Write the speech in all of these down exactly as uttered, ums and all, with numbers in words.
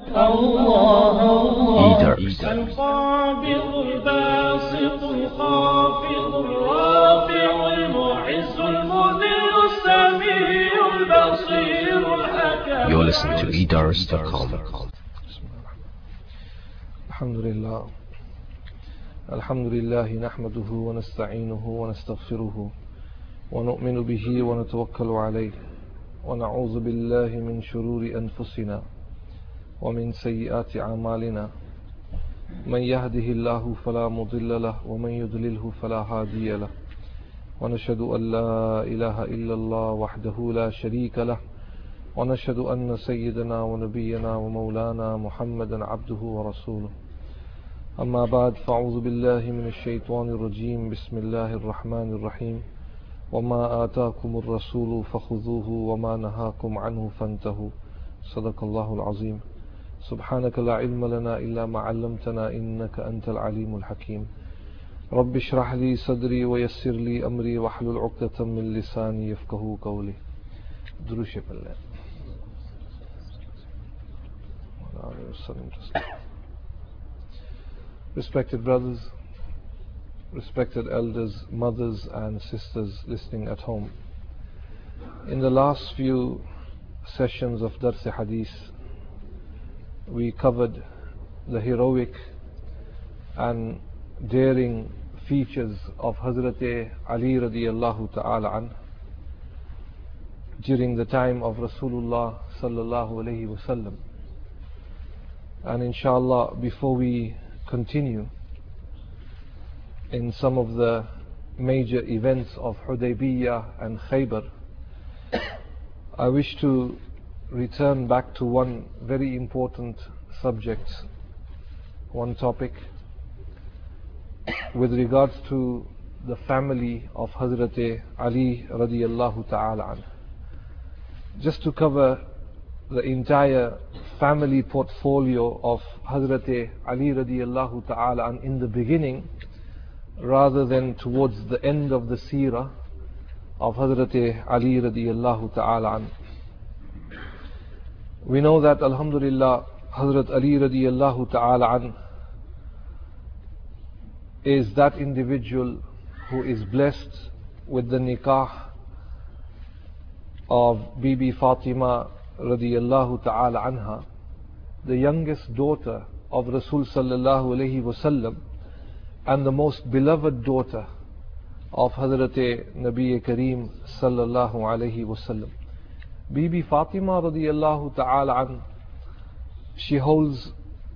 الله الله القابض الباسط الخافض الرافع المعز المذل السميع البصير الحكيم. You're listening to e dars dot com. الحمد لله الحمد لله نحمده ونستعينه ونستغفره ونؤمن به ونتوكل عليه ونعوذ بالله من شرور أنفسنا ومن سيئات أعمالنا من يهده الله فلا مضل له ومن يضلله فلا هادي له ونشهد أن لا إله إلا الله وحده لا شريك له ونشهد أن سيدنا ونبينا ومولانا محمدا عبده ورسوله. أما بعد فأعوذ بالله من الشيطان الرجيم. بسم الله الرحمن الرحيم. وما آتاكم الرسول فخذوه وما نهاكم عنه فانتهوا. صدق الله العظيم. سبحانك لا علم لنا إلا ما علمتنا إنك أنت العليم الحكيم. رب اشرح لي صدري ويسر لي أمري واحلل عقدة من لساني يفقهوا قولي. دروش بالله. Respected brothers, respected elders, mothers and sisters listening at home. In the last few sessions of Dars Hadith, we covered the heroic and daring features of Hazrat Ali radiyallahu ta'ala anh during the time of Rasulullah sallallahu alayhi wa sallam. And inshallah, before we continue in some of the major events of Hudaybiyah and Khaybar, I wish to return back to one very important subject, one topic with regards to the family of Hazrat Ali radiyallahu ta'ala anh. Just to cover the entire family portfolio of Hazrat Ali radiyallahu ta'ala anh in the beginning, rather than towards the end of the seerah of Hazrat Ali radiyallahu ta'ala anh. We know that alhamdulillah Hazrat Ali radiyallahu ta'ala anh is that individual who is blessed with the nikah of Bibi Fatima radiyallahu ta'ala anha, the youngest daughter of Rasul sallallahu alayhi wasallam and the most beloved daughter of Hazrat Nabi Kareem sallallahu alayhi wasallam. Bibi Fatima radiyallahu ta'ala an, she holds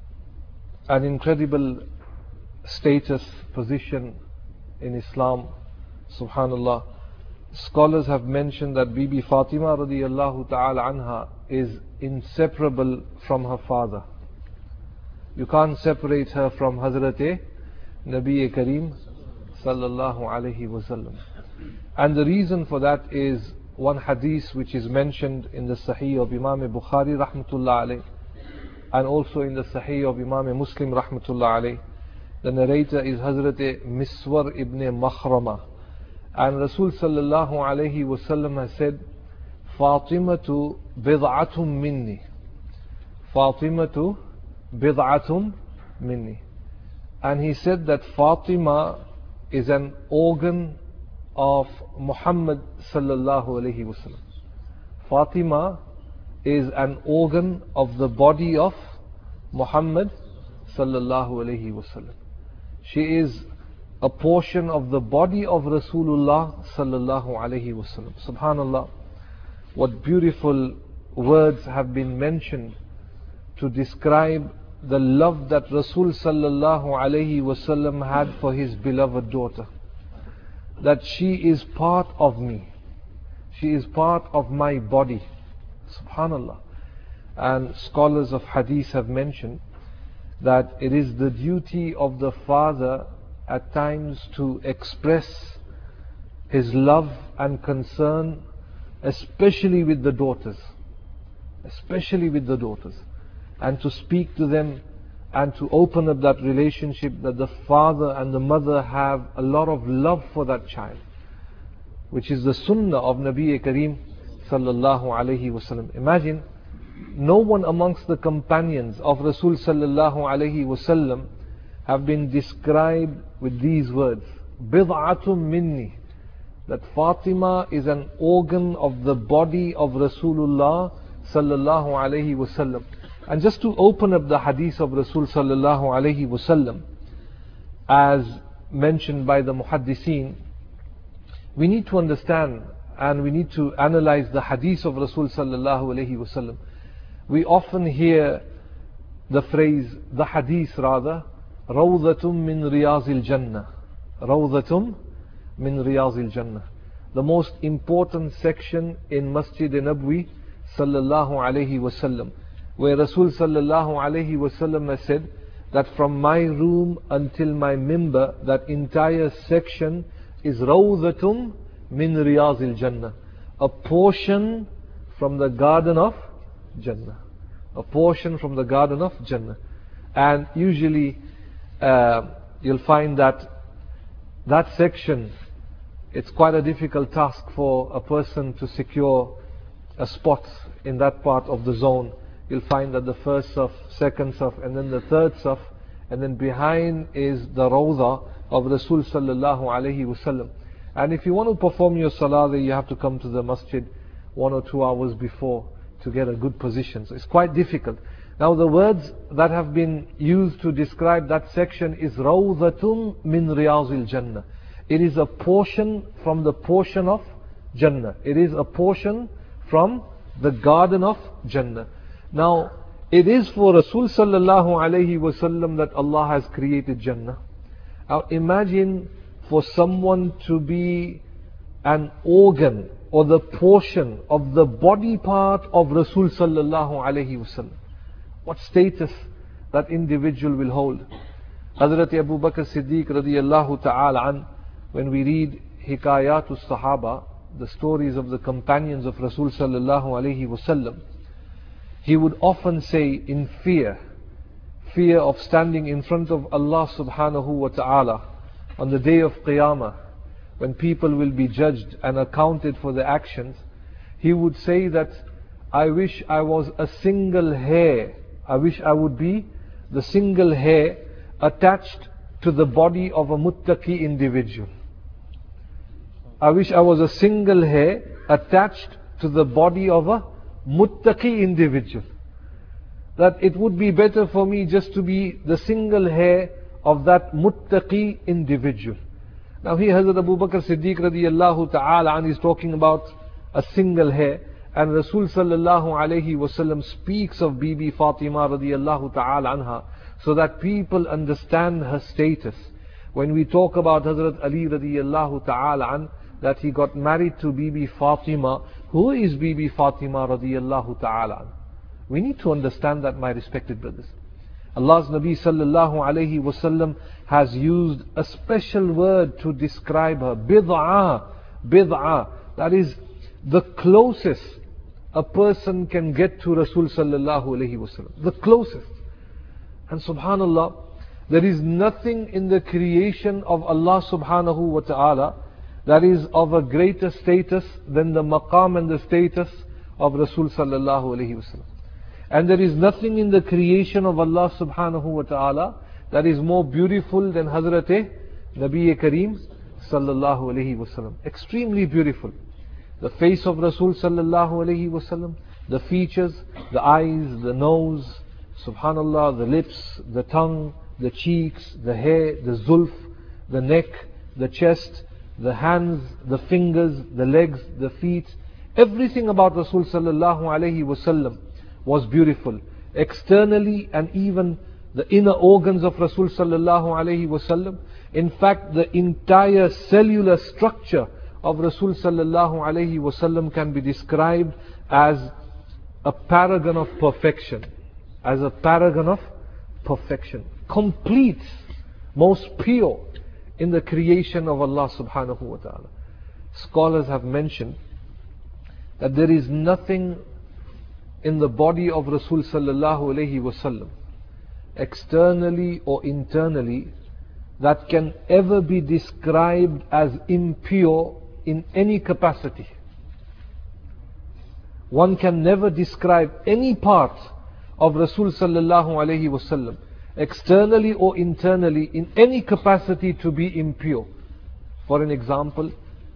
an incredible status, position in Islam, subhanallah. Scholars have mentioned that Bibi Fatima radiyallahu ta'ala anha is inseparable from her father. You can't separate her from Hazrat Nabi Kareem sallallahu alayhi wasallam. And the reason for that is one hadith which is mentioned in the Sahih of Imam Bukhari rahmatullah alayh, and also in the Sahih of Imam Muslim rahmatullah alayh. The narrator is Hazrat Miswar ibn Makhrama. And Rasul sallallahu alayhi wasallam has said, Fatimatu bid'atum minni. Fatimatu bid'atum minni. And he said that Fatima is an organ of Muhammad sallallahu alayhi wasallam. Fatima is an organ of the body of Muhammad sallallahu alayhi wasallam. She is a portion of the body of Rasulullah sallallahu alayhi wasallam. Subhanallah, what beautiful words have been mentioned to describe the love that Rasul sallallahu alayhi wasallam had for his beloved daughter. That she is part of me, she is part of my body. Subhanallah. And scholars of hadith have mentioned that it is the duty of the father at times to express his love and concern, especially with the daughters, especially with the daughters, and to speak to them and to open up that relationship, that the father and the mother have a lot of love for that child, which is the sunnah of Nabi Kareem sallallahu alayhi wasallam. Imagine no one amongst the companions of Rasul sallallahu alaihi wasallam have been described with these words, bid'atum minni, that Fatima is an organ of the body of Rasulullah sallallahu alaihi wasallam. And just to open up the hadith of Rasul sallallahu alaihi wasallam, as mentioned by the muhaddiseen, we need to understand and we need to analyze the hadith of Rasul sallallahu alaihi wasallam. We often hear the phrase, the hadith rather, Rawdatum min Riyazil Jannah. Rawdatum min Riyazil Jannah. The most important section in Masjid Nabwi sallallahu alaihi wasallam, where Rasul sallallahu alaihi wasallam has said that from my room until my mimbar, that entire section is Rawdatum min Riyazil Jannah, a portion from the garden of Jannah. A portion from the garden of Jannah. And usually uh, you'll find that that section, it's quite a difficult task for a person to secure a spot in that part of the zone. You'll find that the first saf, second saf, and then the third saf, and then behind is the Rawda of Rasul sallallahu alaihi wasallam. And if you want to perform your salah there, you have to come to the masjid one or two hours before to get a good position. So it's quite difficult. Now the words that have been used to describe that section is Rawdatum min Riyazil Jannah. It is a portion from the portion of Jannah. It is a portion from the garden of Jannah. Now it is for Rasul sallallahu alaihi wasallam that Allah has created Jannah. Now imagine for someone to be an organ or the portion of the body part of Rasul sallallahu alaihi wasallam. What status that individual will hold. Hazrat Abu Bakr Siddiq radiyallahu ta'ala an, when we read Hikayatul Sahaba, the stories of the companions of Rasul sallallahu alaihi wasallam, he would often say in fear, fear of standing in front of Allah subhanahu wa ta'ala on the day of Qiyamah, when people will be judged and accounted for their actions, he would say that, I wish I was a single hair, I wish I would be the single hair attached to the body of a muttaqi individual. I wish I was a single hair attached to the body of a muttaqi individual. That it would be better for me just to be the single hair of that muttaqi individual. Now here Hazrat Abu Bakr Siddiq radiyallahu ta'ala and is talking about a single hair, and Rasul sallallahu alayhi wasallam speaks of Bibi Fatima radiyallahu ta'ala anha so that people understand her status. When we talk about Hazrat Ali radiyallahu ta'ala an, that he got married to Bibi Fatima, who is Bibi Fatima radiyallahu ta'ala an? We need to understand that, my respected brothers. Allah's Nabi sallallahu alayhi wasallam has used a special word to describe her. Bid'ah. Bid'ah. That is the closest a person can get to Rasul sallallahu alayhi wasallam. The closest. And subhanallah, there is nothing in the creation of Allah subhanahu wa ta'ala that is of a greater status than the maqam and the status of Rasul sallallahu alayhi wasallam. And there is nothing in the creation of Allah subhanahu wa ta'ala that is more beautiful than Hazrat Nabi Kareem sallallahu alayhi wasallam. Extremely beautiful. The face of Rasul sallallahu alayhi wasallam, the features, the eyes, the nose, subhanallah, the lips, the tongue, the cheeks, the hair, the zulf, the neck, the chest, the hands, the fingers, the legs, the feet. Everything about Rasul sallallahu alayhi wasallam was beautiful. Externally and even the inner organs of Rasul sallallahu alayhi wasallam. In fact, the entire cellular structure of Rasul sallallahu alayhi wasallam can be described as a paragon of perfection. As a paragon of perfection. Complete, most pure in the creation of Allah subhanahu wa ta'ala. Scholars have mentioned that there is nothing in the body of Rasul sallallahu alayhi wasallam, externally or internally, that can ever be described as impure in any capacity. One can never describe any part of Rasul sallallahu alayhi wasallam, externally or internally, in any capacity to be impure. For an example,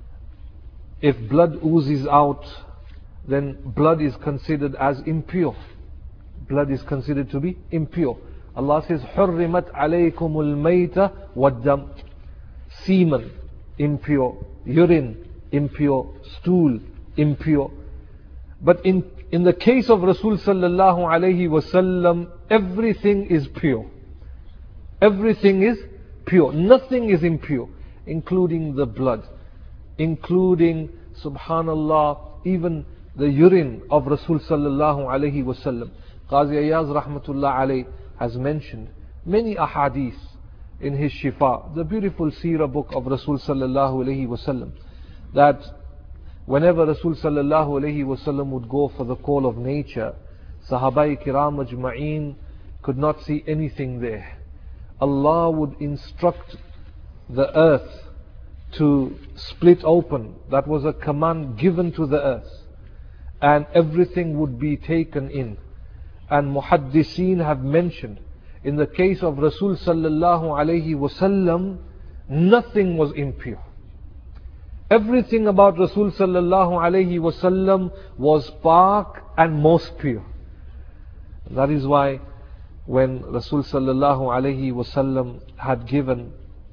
if blood oozes out, then blood is considered as impure. Blood is considered to be impure. Allah says, حُرِّمَتْ عَلَيْكُمُ الْمَيْتَ وَالدَّمْ. Semen, impure. Urine, impure. Stool, impure. But in, in the case of Rasul sallallahu alayhi wasallam, everything is pure. Everything is pure. Nothing is impure, including the blood, including, subhanallah, even the urine of Rasul sallallahu alayhi wasallam. Qazi Ayaz rahmatullah alayh has mentioned many ahadith in his Shifa, the beautiful seerah book of Rasul sallallahu alayhi wasallam, that whenever Rasul sallallahu alayhi wasallam would go for the call of nature, Sahabai Kiram Ajma'een could not see anything there. Allah would instruct the earth to split open. That was a command given to the earth, and everything would be taken in. And Muhaddiseen have mentioned, in the case of Rasul sallallahu alayhi wasallam, nothing was impure. Everything about Rasul sallallahu alayhi wasallam was pak and most pure. That is why when Rasul sallallahu alayhi wasallam had given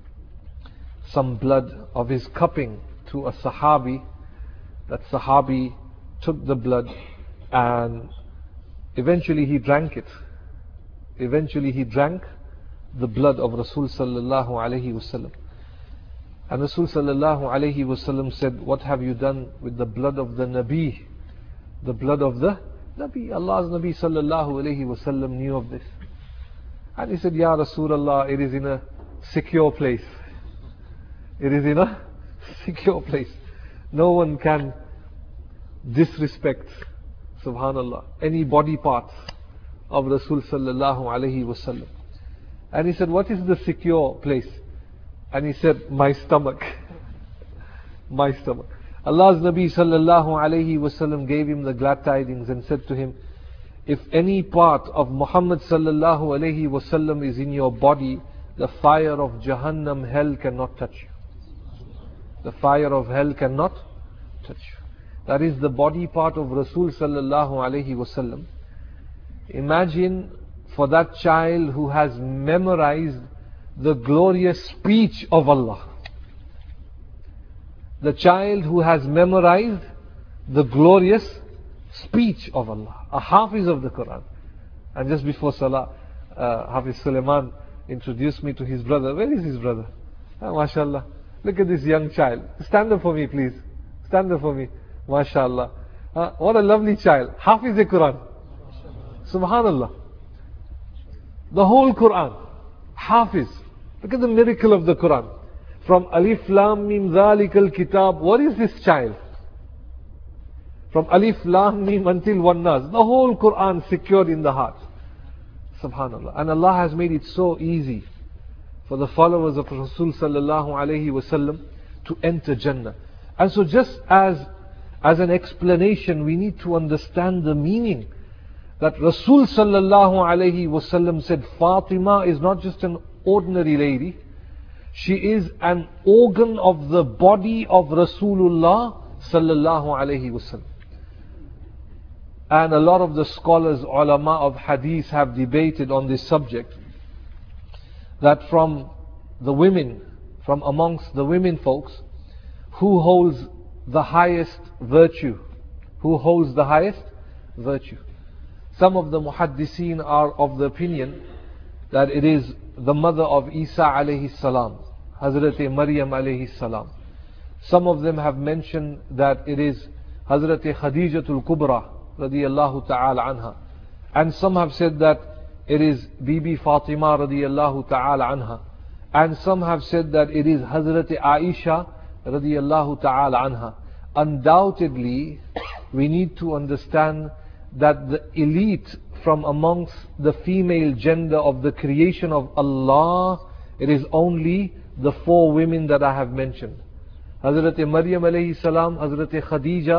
some blood of his cupping to a Sahabi, that Sahabi took the blood and eventually he drank it. Eventually he drank the blood of Rasul sallallahu alayhi wasallam. And Rasul sallallahu alayhi wasallam said, what have you done with the blood of the Nabi? The blood of the Nabi. Allah's Nabi sallallahu alayhi wasallam knew of this. And he said, Ya Rasulullah, it is in a secure place. It is in a secure place. No one can disrespect, subhanallah, any body parts of Rasul sallallahu alayhi wasallam. And he said, what is the secure place? And he said, my stomach. My stomach. Allah's Nabi sallallahu alayhi wasallam gave him the glad tidings and said to him, if any part of Muhammad sallallahu alayhi wasallam is in your body, the fire of Jahannam, hell cannot touch you. The fire of hell cannot touch you. That is the body part of Rasul sallallahu alayhi wasallam. Imagine for that child who has memorized the glorious speech of Allah. The child who has memorized the glorious speech of Allah. A Hafiz of the Quran. And just before Salah, uh, Hafiz Sulaiman introduced me to his brother. Where is his brother? Ah, mashallah. Look at this young child. Stand up for me, please. Stand up for me. MashaAllah. Uh, what a lovely child. Hafiz the Quran. Subhanallah. The whole Quran. Hafiz. Look at the miracle of the Quran. From Alif Lam Mim Zalikal Kitab. What is this child? From Alif Lam Mim until Wan Nas. The whole Quran secured in the heart. Subhanallah. And Allah has made it so easy for the followers of Rasul sallallahu alayhi wasallam to enter Jannah. And so just as as an explanation, we need to understand the meaning that Rasul sallallahu alayhi wasallam said Fatima is not just an ordinary lady. She is an organ of the body of Rasulullah sallallahu alayhi wasallam. And a lot of the scholars, ulama of hadith, have debated on this subject, that from the women, from amongst the women folks, who holds the highest virtue? Who holds the highest virtue? Some of the muhaddiseen are of the opinion that it is the mother of Isa alayhi salam, Hazrat Maryam alayhi salam. Some of them have mentioned that it is Hazrat Khadijatul Kubra radiyallahu ta'ala anha. And some have said that it is Bibi Fatima radiyallahu ta'ala anha. And some have said that it is Hazrat Aisha radiyallahu ta'ala anha. Undoubtedly, we need to understand that the elite from amongst the female gender of the creation of Allah, it is only the four women that I have mentioned. Hazrat Maryam alayhi salam, Hazrat Khadija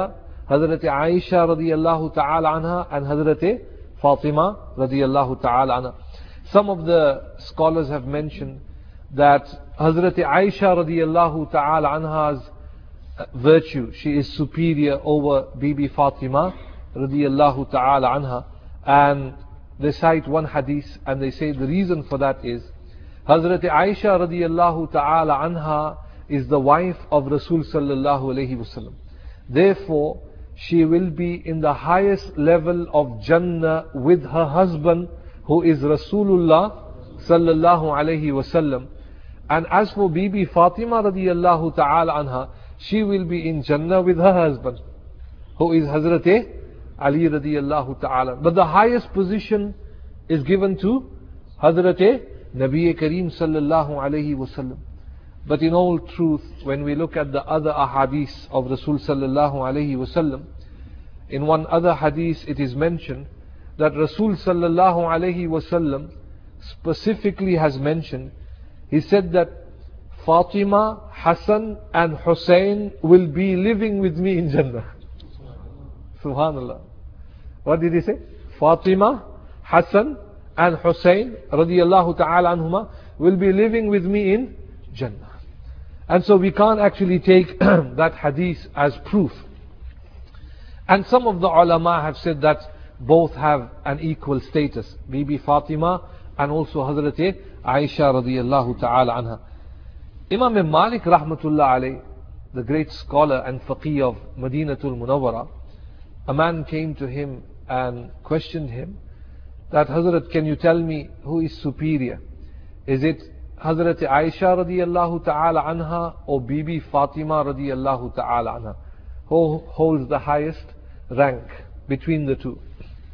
Hazrat Aisha radiyallahu ta'ala anha and Hazrat Fatima radiyallahu ta'ala anha. Some of the scholars have mentioned that Hazrat Aisha radiyallahu ta'ala anha's virtue, she is superior over Bibi Fatima radiyallahu ta'ala anha. And they cite one hadith and they say the reason for that is Hazrat Aisha radiyallahu ta'ala anha is the wife of Rasul sallallahu alayhi wasallam. Therefore, she will be in the highest level of Jannah with her husband, who is Rasulullah sallallahu alayhi wasallam. And as for Bibi Fatima radiyallahu ta'ala anha, she will be in Jannah with her husband, who is Hazrat Ali radiyallahu ta'ala. But the highest position is given to Hazrat Nabi Kareem sallallahu alayhi wasallam. But in all truth, when we look at the other ahadith of Rasul sallallahu alayhi wasallam, in one other hadith it is mentioned that Rasul sallallahu alayhi wasallam specifically has mentioned, he said that Fatima, Hassan and Hussein will be living with me in Jannah. Subhanallah. What did he say? Fatima, Hassan and Hussein radiyallahu ta'ala anhuma will be living with me in Jannah. And so we can't actually take that hadith as proof. And some of the ulama have said that both have an equal status, Bibi Fatima and also Hazrat Aisha radiyallahu ta'ala anha. Imam Malik rahmatullah alayh, the great scholar and faqih of Madinatul Munawwara, a man came to him and questioned him that, Hazrat, can you tell me who is superior? Is it Hazrat Aisha radiyallahu ta'ala anha or Bibi Fatima radiyallahu ta'ala anha? Who holds the highest rank between the two?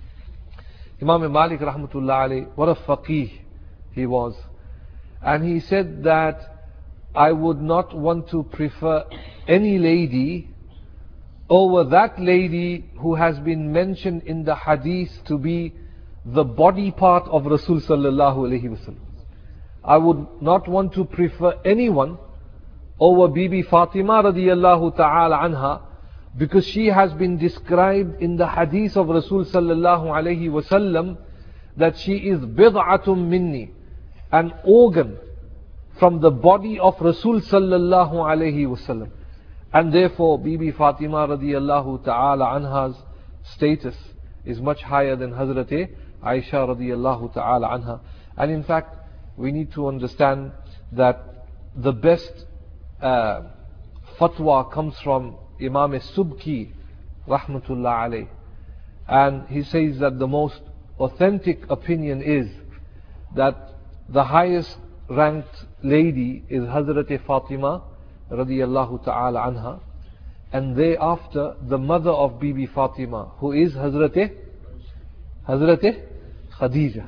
Imam Malik rahmatullah alayh, what a faqih he was. And he said that I would not want to prefer any lady over that lady who has been mentioned in the hadith to be the body part of Rasul sallallahu alayhi wasallam. I would not want to prefer anyone over Bibi Fatima radiyallahu ta'ala anha, because she has been described in the hadith of Rasul sallallahu alayhi wasallam that she is bid'atum minni, an organ from the body of Rasul sallallahu alayhi wasallam. And therefore Bibi Fatima radiyallahu ta'ala anha's status is much higher than Hazrat Aisha radiyallahu ta'ala anha. And in fact, we need to understand that the best uh, fatwa comes from Imam Subki rahmatullah alayh. And he says that the most authentic opinion is that the highest ranked lady is Hazrat Fatima radiyallahu ta'ala anha, and thereafter the mother of Bibi Fatima, who is Hazrat Hazrat Khadija.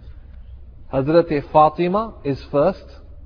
Hazrat Fatima is first,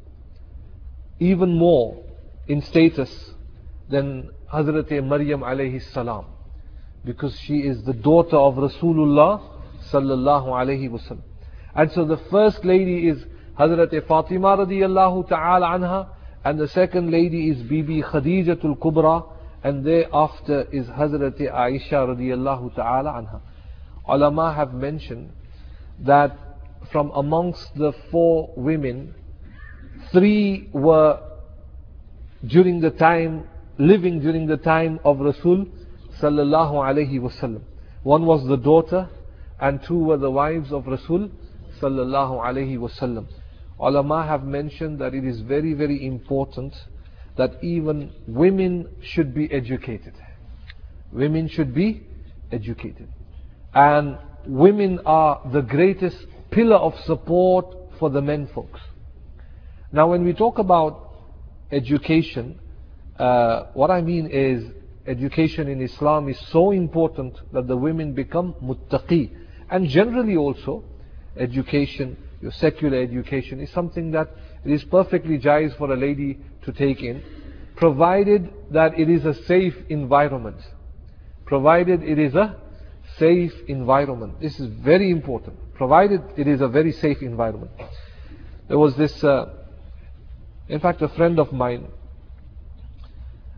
even more in status than Hazrat Maryam alayhi salam, because she is the daughter of Rasulullah sallallahu alayhi wasallam. And so the first lady is Hazrat Fatima radiyallahu ta'ala anha, and the second lady is Bibi Khadijatul Kubra, and thereafter is Hazrat Aisha radiyallahu ta'ala anha. Ulama have mentioned that from amongst the four women, three were during the time, living during the time of Rasul sallallahu alayhi wasallam. One was the daughter, and two were the wives of Rasul sallallahu alayhi wasallam. Ulama have mentioned that it is very very important that even women should be educated. Women should be educated. And women are the greatest pillar of support for the men folks. Now when we talk about education, uh, what I mean is education in Islam is so important that the women become muttaqi. And generally also, education, your secular education, is something that it is perfectly jaiz for a lady to take in, provided that it is a safe environment. Provided it is a safe environment. This is very important. Provided it is a very safe environment. There was this, uh, in fact a friend of mine,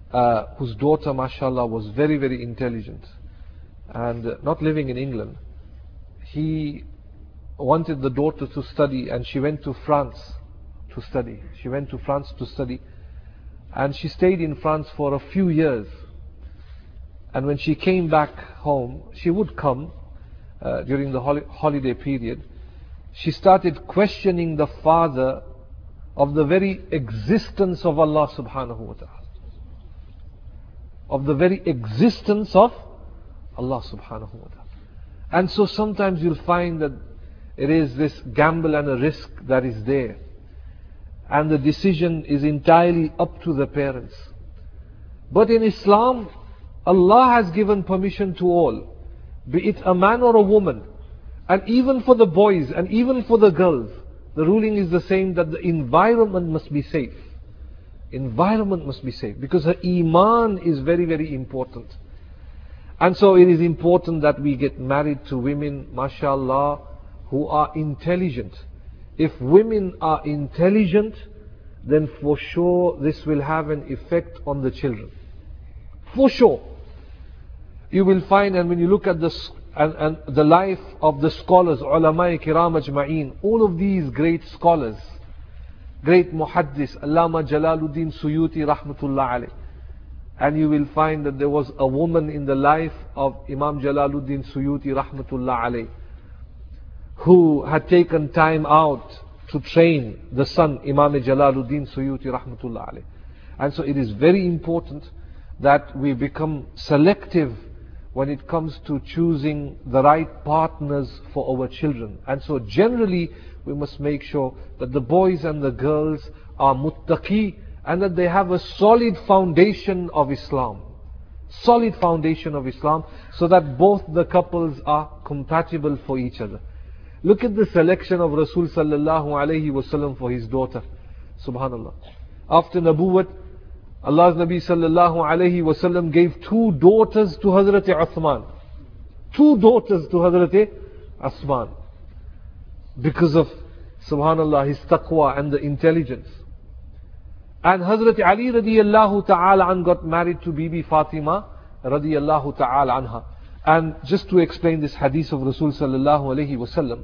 uh, whose daughter, mashallah, was very, very intelligent and uh, not living in England. He wanted the daughter to study, and she went to France to study. She went to France to study, and she stayed in France for a few years. And when she came back home, she would come uh, during the hol holiday period. She started questioning the father of the very existence of Allah subhanahu wa ta'ala. Of the very existence of Allah subhanahu wa ta'ala. And so sometimes you'll find that it is this gamble and a risk that is there. And the decision is entirely up to the parents. But in Islam, Allah has given permission to all, be it a man or a woman, and even for the boys and even for the girls, the ruling is the same, that the environment must be safe. Environment must be safe, because her iman is very, very important. And so it is important that we get married to women, mashallah, who are intelligent. If women are intelligent, then for sure this will have an effect on the children. For sure. You will find, and when you look at the and, and the life of the scholars, ulama kiram ajma'een, all of these great scholars, great muhaddis, Allama Jalaluddin Suyuti rahmatullah alayh, and you will find that there was a woman in the life of Imam Jalaluddin Suyuti rahmatullah alayh, who had taken time out to train the son, Imam Jalaluddin Suyuti rahmatullah alayh. And so it is very important that we become selective when it comes to choosing the right partners for our children. And so generally we must make sure that the boys and the girls are muttaqi, and that they have a solid foundation of Islam. Solid foundation of Islam, so that both the couples are compatible for each other. Look at the selection of Rasul sallallahu alayhi wasallam for his daughter. Subhanallah. After Nabuwwat, Allah's Nabi sallallahu alayhi wasallam gave two daughters to Hazrat Uthman. Two daughters to Hazrat Uthman. Because of, subhanallah, his taqwa and the intelligence. And Hazrat Ali radiyallahu ta'ala an got married to Bibi Fatima radiyallahu ta'ala anha. And just to explain this hadith of Rasul sallallahu alayhi wasallam,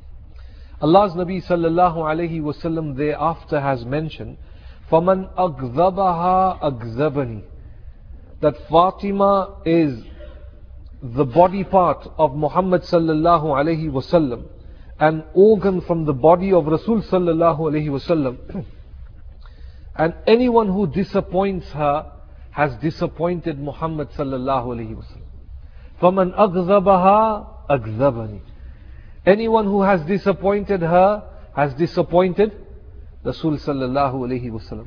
Allah's Nabi sallallahu alayhi wasallam thereafter has mentioned, فَمَنْ أَغْذَبَهَا أَغْذَبَنِي, that Fatima is the body part of Muhammad sallallahu alayhi wasallam, an organ from the body of Rasul sallallahu alayhi wasallam, and anyone who disappoints her has disappointed Muhammad sallallahu alayhi wasallam. فَمَنْ أَغْذَبَهَا أَغْذَبَنِي, anyone who has disappointed her has disappointed Rasul sallallahu alayhi wasallam.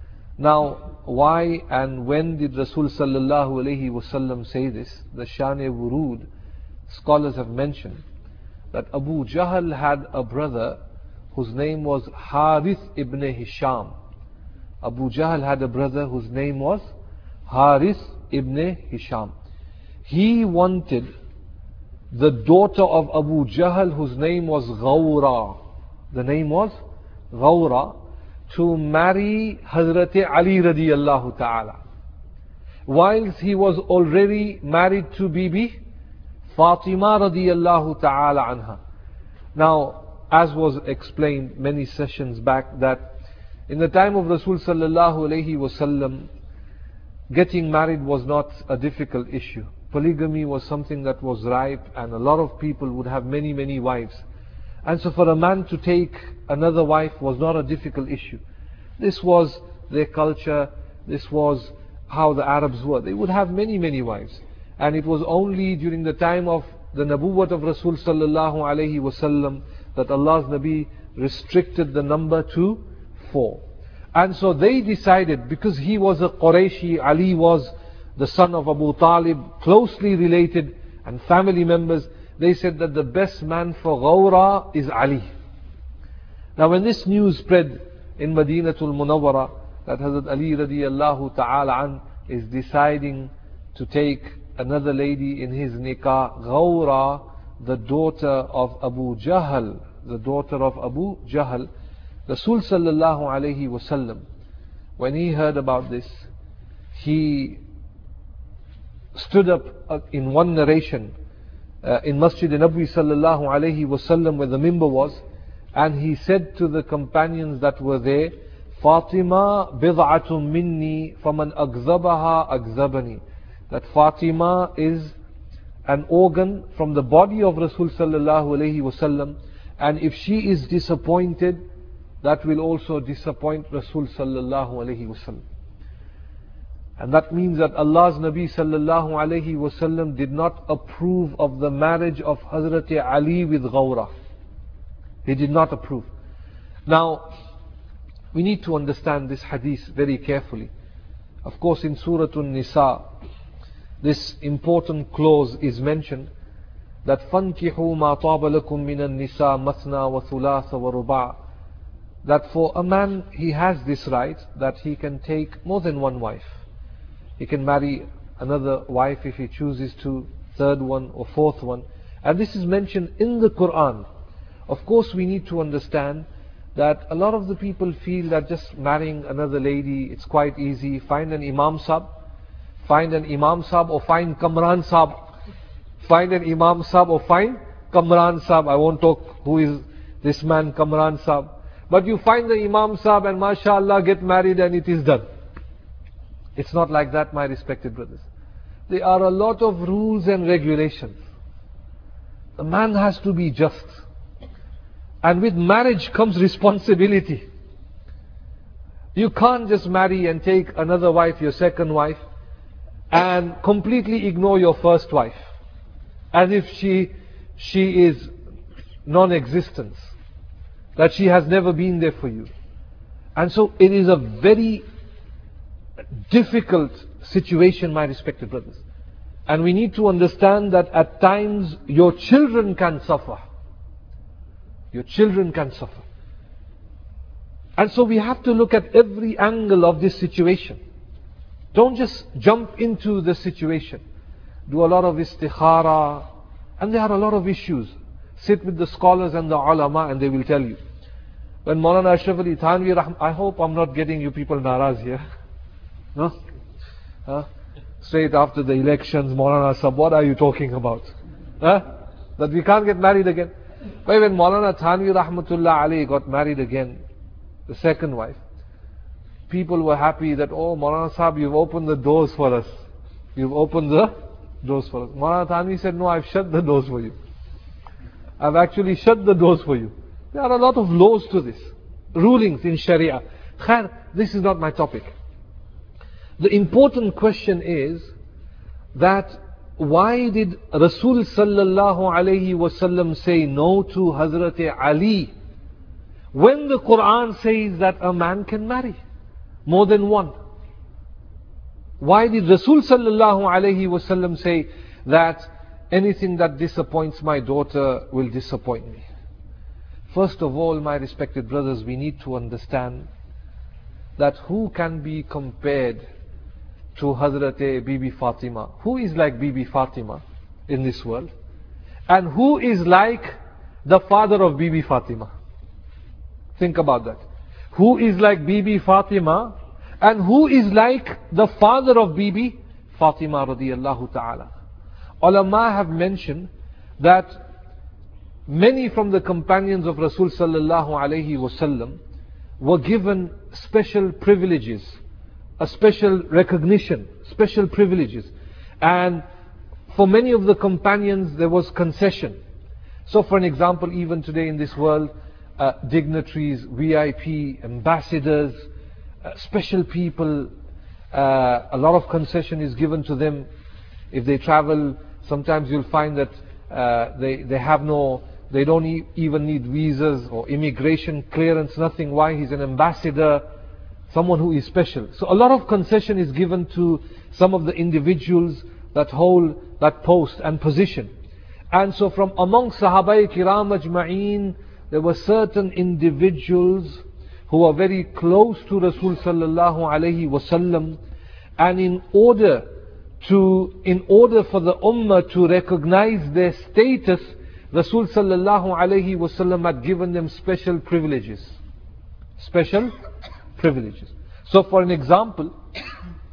Now, why and when did Rasul sallallahu alayhi wasallam say this? The Shan-e Wurud scholars have mentioned that Abu Jahl had a brother whose name was Harith ibn Hisham. Abu Jahl had a brother whose name was Harith ibn Hisham. He wanted the daughter of Abu Jahl, whose name was Ghawra. The name was Ghawra, to marry Hazrat Ali radiyallahu ta'ala, whilst he was already married to Bibi Fatima radiyallahu ta'ala anha. Now, as was explained many sessions back, that in the time of Rasul sallallahu alayhi wasallam, getting married was not a difficult issue. Polygamy was something that was ripe, and a lot of people would have many, many wives. And so for a man to take another wife was not a difficult issue. This was their culture, this was how the Arabs were. They would have many, many wives. And it was only during the time of the Nabuwwat of Rasul sallallahu alayhi wasallam that Allah's Nabi restricted the number to four. And so they decided, because he was a Qurayshi, Ali was the son of Abu Talib, closely related and family members, they said that the best man for Ghawra is Ali. Now when this news spread in Madinatul Munawwara, that Hazrat Ali radiyallahu ta'ala an is deciding to take another lady in his nikah, Ghawra, the daughter of Abu Jahl, the daughter of Abu Jahl, Rasul sallallahu alayhi wasallam, when he heard about this, he stood up uh, in one narration uh, in Masjid Nabawi sallallahu alayhi wasallam where the mimbar was, and he said to the companions that were there, Fatima bid'atun minni faman agzabaha agzabani. That Fatima is an organ from the body of Rasul sallallahu alayhi wasallam, and if she is disappointed, that will also disappoint Rasul sallallahu alayhi wasallam. And that means that Allah's Nabi sallallahu alayhi wasallam did not approve of the marriage of Hazrat Ali with Ghawra. He did not approve. Now, we need to understand this hadith very carefully. Of course, in Surah An-Nisa, this important clause is mentioned, that فَانْكِحُوا مَا طَابَ لَكُم مِّنَ النِّسَاءِ مَثْنَى وَثُلَاثَ وَرُبَاعَ. That for a man, he has this right that he can take more than one wife. He can marry another wife if he chooses to, third one or fourth one. And this is mentioned in the Quran. Of course, we need to understand that a lot of the people feel that just marrying another lady, it's quite easy. Find an Imam Sahib, find an Imam Sahib or find Kamran Sahib. Find an Imam Sahib or find Kamran Sahib. I won't talk who is this man Kamran Sahib. But you find the Imam Sahib and mashallah get married and it is done. It's not like that, my respected brothers. There are a lot of rules and regulations. The man has to be just. And with marriage comes responsibility. You can't just marry and take another wife, your second wife, and completely ignore your first wife, as if she, she is non-existent, that she has never been there for you. And so it is a very difficult situation, my respected brothers. And we need to understand that at times your children can suffer. Your children can suffer. And so we have to look at every angle of this situation. Don't just jump into the situation. Do a lot of istikhara. And there are a lot of issues. Sit with the scholars and the ulama and they will tell you. When Maulana Ashraf Ali Thanvi, I hope I'm not getting you people naraz here. No? Huh? Straight after the elections, Maulana Sahib, what are you talking about? Huh? That we can't get married again. But when Maulana Thanvi Rahmatullah Ali got married again, the second wife, people were happy that, oh Maulana Sahib, you've opened the doors for us. You've opened the doors for us. Maulana Thanvi said, no, I've shut the doors for you. I've actually shut the doors for you. There are a lot of laws to this. Rulings in Sharia. Khair, this is not my topic. The important question is that why did Rasul sallallahu alayhi wasallam say no to Hazrat Ali when the Quran says that a man can marry more than one? Why did Rasul sallallahu alayhi wasallam say that anything that disappoints my daughter will disappoint me? First of all, my respected brothers, we need to understand that who can be compared to Hazrat Bibi Fatima? Who is like Bibi Fatima in this world? And who is like the father of Bibi Fatima? Think about that. Who is like Bibi Fatima and who is like the father of Bibi Fatima radiyallahu ta'ala? Ulama have mentioned that many from the companions of Rasul sallallahu alayhi wasallam were given special privileges, a special recognition, special privileges. And for many of the companions there was concession. So for an example, even today in this world, uh, dignitaries, V I P, ambassadors, uh, special people, uh, a lot of concession is given to them. If they travel, sometimes you'll find that uh, they, they have no, they don't e- even need visas or immigration clearance, nothing. Why? He's an ambassador, someone who is special. So a lot of concession is given to some of the individuals that hold that post and position. And so from among Sahabai Kiram Ajma'een, there were certain individuals who are very close to Rasul sallallahu alayhi wasallam, and in order to, in order for the ummah to recognize their status, Rasul sallallahu alayhi wasallam had given them special privileges. Special privileges. So for an example,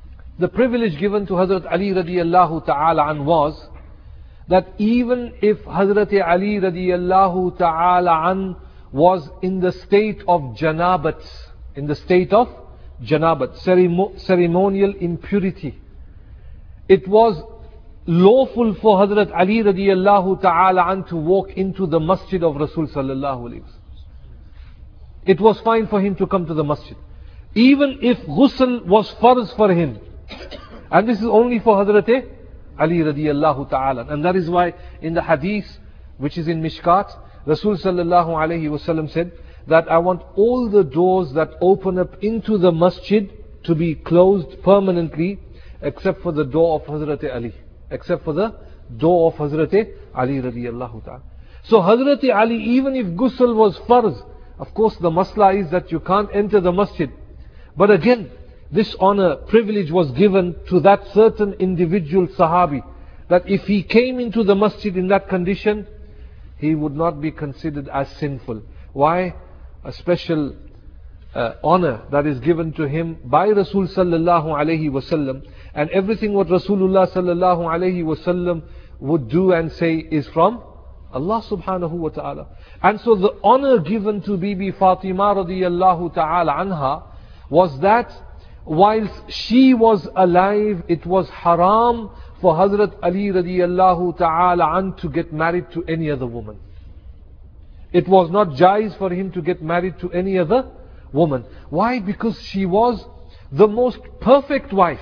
the privilege given to Hazrat Ali radiallahu ta'ala an was that even if Hazrat Ali radiallahu ta'ala an was in the state of janabat, in the state of janabat, ceremo- ceremonial impurity, it was lawful for Hazrat Ali radiallahu ta'ala an to walk into the masjid of Rasul sallallahu alayhi wa sallam. It was fine for him to come to the masjid, even if ghusl was farz for him. And this is only for Hazrat Ali radiallahu ta'ala. And that is why in the hadith which is in Mishkat, Rasul sallallahu alayhi wa sallam said that I want all the doors that open up into the masjid to be closed permanently except for the door of Hazrat Ali. Except for the door of Hazrat Ali radiallahu ta'ala. So Hazrat Ali, even if ghusl was farz, of course the masla is that you can't enter the masjid. But again, this honor, privilege was given to that certain individual Sahabi, that if he came into the masjid in that condition, he would not be considered as sinful. Why? A special uh, honor that is given to him by Rasul sallallahu alayhi wasallam, and everything what Rasulullah sallallahu alayhi wasallam would do and say is from Allah subhanahu wa ta'ala. And so the honor given to Bibi Fatima radiyallahu ta'ala anha was that whilst she was alive, it was haram for Hazrat Ali radiyallahu ta'ala an to get married to any other woman. It was not jaiz for him to get married to any other woman. Why? Because she was the most perfect wife.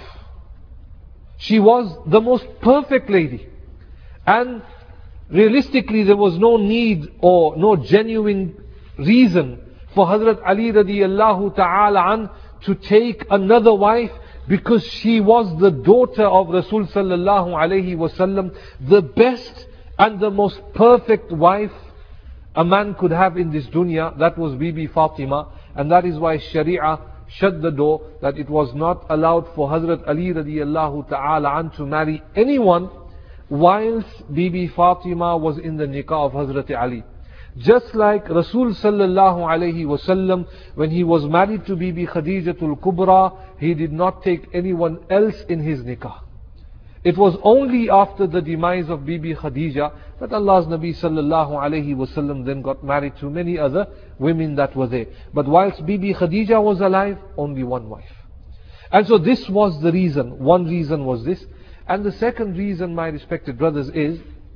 She was the most perfect lady. And realistically there was no need or no genuine reason for Hazrat Ali radiyallahu ta'ala an to take another wife, because she was the daughter of Rasul sallallahu alayhi wasallam, the best and the most perfect wife a man could have in this dunya. That was Bibi Fatima, and that is why Sharia shut the door, that it was not allowed for Hazrat Ali radiyallahu ta'ala an to marry anyone whilst Bibi Fatima was in the nikah of Hazrat Ali. Just like Rasul sallallahu alayhi wasallam, when he was married to Bibi Khadijatul Kubra, he did not take anyone else in his nikah. It was only after the demise of Bibi Khadija that Allah's Nabi sallallahu alayhi wasallam then got married to many other women that were there. But whilst Bibi Khadija was alive, only one wife. And so this was the reason. One reason was this. And the second reason, my respected brothers, is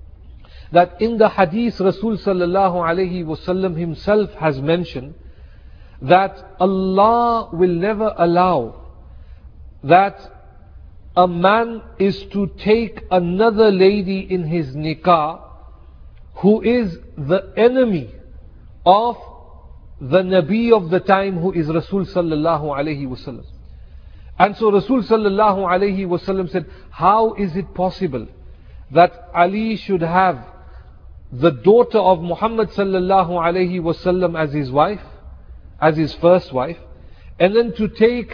that in the hadith Rasul sallallahu alayhi wasallam himself has mentioned that Allah will never allow that a man is to take another lady in his nikah who is the enemy of the Nabi of the time, who is Rasul sallallahu alayhi wasallam. And so Rasul sallallahu alayhi wasallam said, how is it possible that Ali should have the daughter of Muhammad sallallahu alayhi wasallam as his wife, as his first wife, and then to take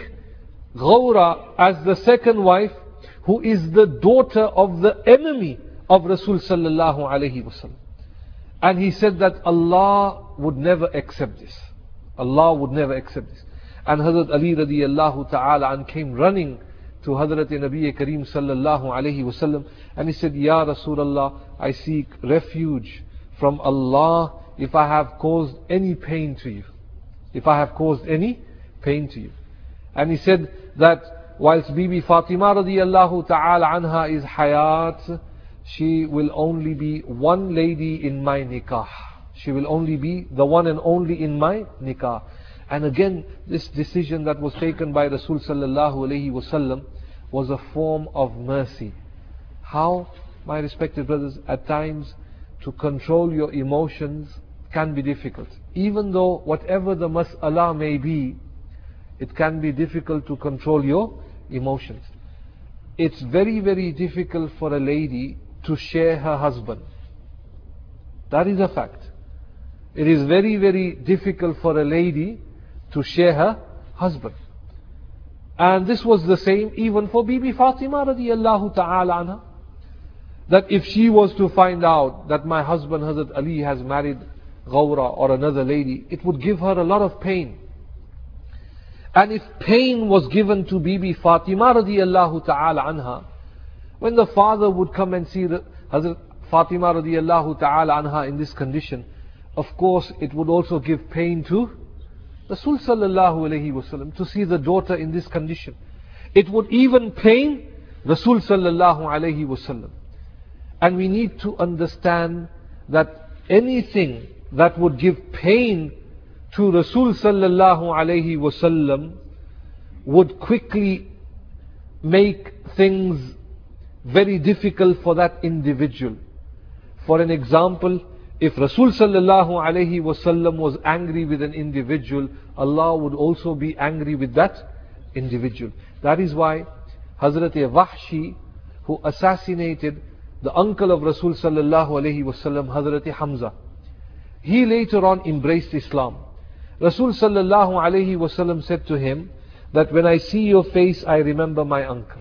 Ghawra as the second wife, who is the daughter of the enemy of Rasul sallallahu alayhi wasallam. And he said that Allah would never accept this. Allah would never accept this. And Hazrat Ali radiyallahu ta'ala an came running to Hazrat Nabi Kareem sallallahu alayhi wasallam, and he said, Ya Rasulullah, I seek refuge from Allah if I have caused any pain to you. If I have caused any pain to you. And he said that whilst Bibi Fatima radiyallahu ta'ala anha is hayat, she will only be one lady in my nikah. She will only be the one and only in my nikah. And again, this decision that was taken by Rasul sallallahu alayhi wasallam was a form of mercy. How, my respected brothers, at times to control your emotions can be difficult. Even though whatever the mas'ala may be, it can be difficult to control your emotions. It's very, very difficult for a lady to share her husband. That is a fact. It is very, very difficult for a lady to share her husband. And this was the same even for Bibi Fatima radiyallahu ta'ala anha. That if she was to find out that my husband Hazrat Ali has married Ghawra or another lady, it would give her a lot of pain. And if pain was given to Bibi Fatima radiallahu ta'ala anha, when the father would come and see the Hazrat Fatima radiallahu ta'ala anha in this condition, of course it would also give pain to Rasul sallallahu alayhi wasallam to see the daughter in this condition. It would even pain Rasul sallallahu alayhi wasallam. And we need to understand that anything that would give pain to Rasul sallallahu alayhi wasallam would quickly make things very difficult for that individual. For an example, if Rasul sallallahu alayhi wasallam was angry with an individual, Allah would also be angry with that individual. That is why Hazrat Wahshi, who assassinated the uncle of Rasul sallallahu alayhi wasallam, Hazrat Hamza, he later on embraced Islam. Rasul sallallahu alayhi wasallam said to him that when I see your face, I remember my uncle.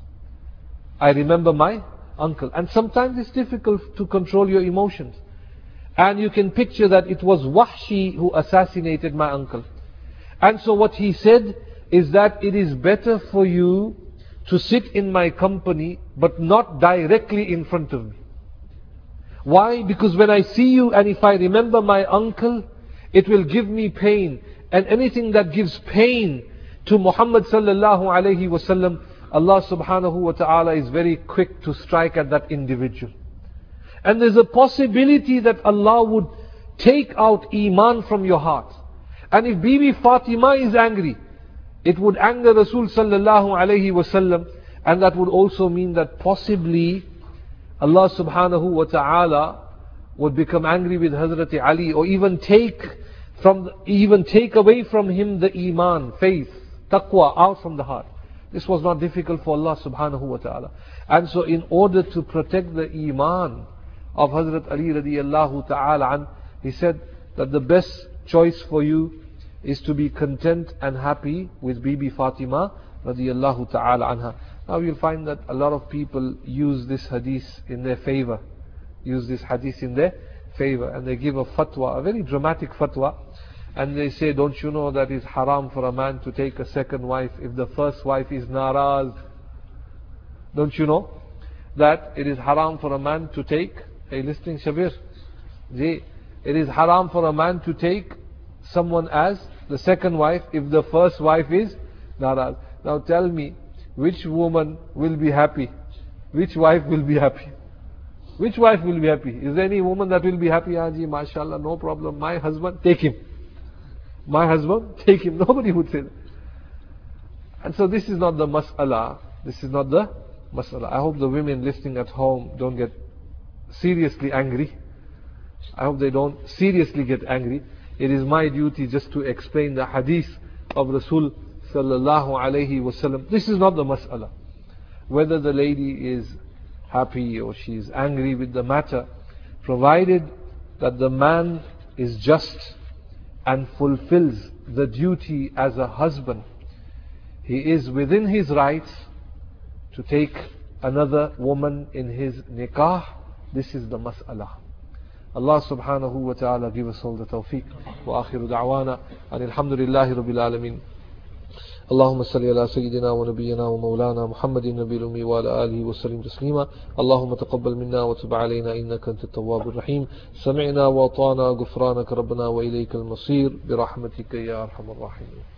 I remember my uncle. And sometimes it's difficult to control your emotions. And you can picture that it was Wahshi who assassinated my uncle. And so what he said is that it is better for you to sit in my company, but not directly in front of me. Why? Because when I see you and if I remember my uncle, it will give me pain. And anything that gives pain to Muhammad sallallahu alayhi wasallam, Allah subhanahu wa ta'ala is very quick to strike at that individual. And there's a possibility that Allah would take out Iman from your heart. And if Bibi Fatima is angry, it would anger Rasul sallallahu alayhi wasallam, and that would also mean that possibly Allah subhanahu wa ta'ala would become angry with Hazrat Ali, or even take from the, even take away from him the Iman, faith, taqwa out from the heart. This was not difficult for Allah subhanahu wa ta'ala. And so in order to protect the Iman of Hazrat Ali radiyallahu ta'ala an, he said that the best choice for you is to be content and happy with Bibi Fatima radiyallahu ta'ala anha. Now you'll find that a lot of people use this hadith in their favor. Use this hadith in their favor. And they give a fatwa, a very dramatic fatwa. And they say, don't you know that it's haram for a man to take a second wife if the first wife is naraz? Don't you know that it is haram for a man to take, are you listening, Shabir? It is haram for a man to take someone as the second wife if the first wife is naraz. Now tell me, which woman will be happy? Which wife will be happy? Which wife will be happy? Is there any woman that will be happy? Haji, mashallah, no problem. My husband, take him. My husband, take him. Nobody would say that. And so this is not the mas'ala. This is not the mas'ala. I hope the women listening at home don't get seriously angry. I hope they don't seriously get angry. It is my duty just to explain the hadith of Rasul sallallahu alayhi wasallam. This is not the mas'ala. Whether the lady is happy or she is angry with the matter, provided that the man is just and fulfills the duty as a husband, he is within his rights to take another woman in his nikah. This is the mas'ala. Allah subhanahu wa ta'ala give us all the tawfiq. Wa akhiru da'wana and alhamdulillahi rabbil alameen. اللهم صل على سيدنا ونبينا ومولانا محمد النبي الأمي وعلى آله وسلم تسليما. اللهم تقبل منا وتب علينا إنك أنت التواب الرحيم. سمعنا وأطعنا غفرانك ربنا وإليك المصير برحمتك يا أرحم الراحمين.